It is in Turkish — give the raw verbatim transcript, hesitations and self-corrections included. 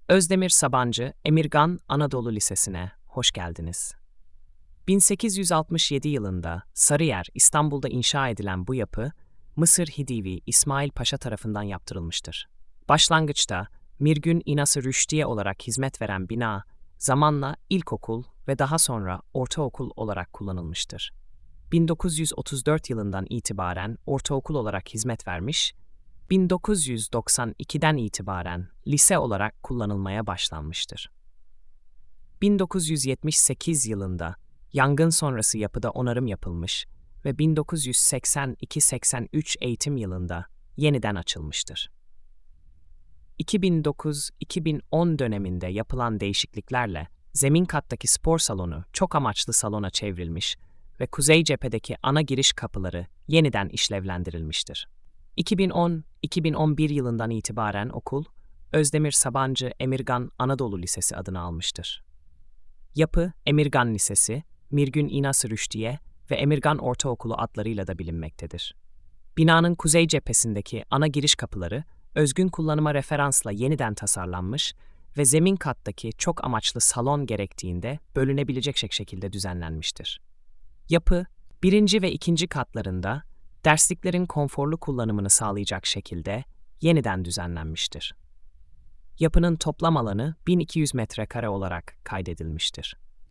Özdemir Sabancı Emirgan Anadolu Lisesi'ne hoş geldiniz. bin sekiz yüz altmış yedi yılında Sarıyer, İstanbul'da inşa edilen bu yapı, Mısır Hidivi İsmail Paşa tarafından yaptırılmıştır. Başlangıçta Mirgün İnası Rüşdiye olarak hizmet veren bina, zamanla ilkokul ve daha sonra ortaokul olarak kullanılmıştır. bin dokuz yüz otuz dört yılından itibaren ortaokul olarak hizmet vermiş, bin dokuz yüz doksan ikiden itibaren lise olarak kullanılmaya başlanmıştır. bin dokuz yüz yetmiş sekiz yılında yangın sonrası yapıda onarım yapılmış ve bin dokuz yüz seksen iki seksen üç eğitim yılında yeniden açılmıştır. iki bin dokuz iki bin on döneminde yapılan değişikliklerle zemin kattaki spor salonu çok amaçlı salona çevrilmiş ve kuzey cephedeki ana giriş kapıları yeniden işlevlendirilmiştir. iki bin on iki bin on bir yılından itibaren okul, Özdemir Sabancı Emirgan Anadolu Lisesi adını almıştır. Yapı, Emirgan Lisesi, Mirgün İnası Rüşdiye ve Emirgan Ortaokulu adlarıyla da bilinmektedir. Binanın kuzey cephesindeki ana giriş kapıları, özgün kullanıma referansla yeniden tasarlanmış ve zemin kattaki çok amaçlı salon gerektiğinde bölünebilecek şekilde düzenlenmiştir. Yapı, birinci ve ikinci katlarında dersliklerin konforlu kullanımını sağlayacak şekilde yeniden düzenlenmiştir. Yapının toplam alanı bin iki yüz metrekare olarak kaydedilmiştir.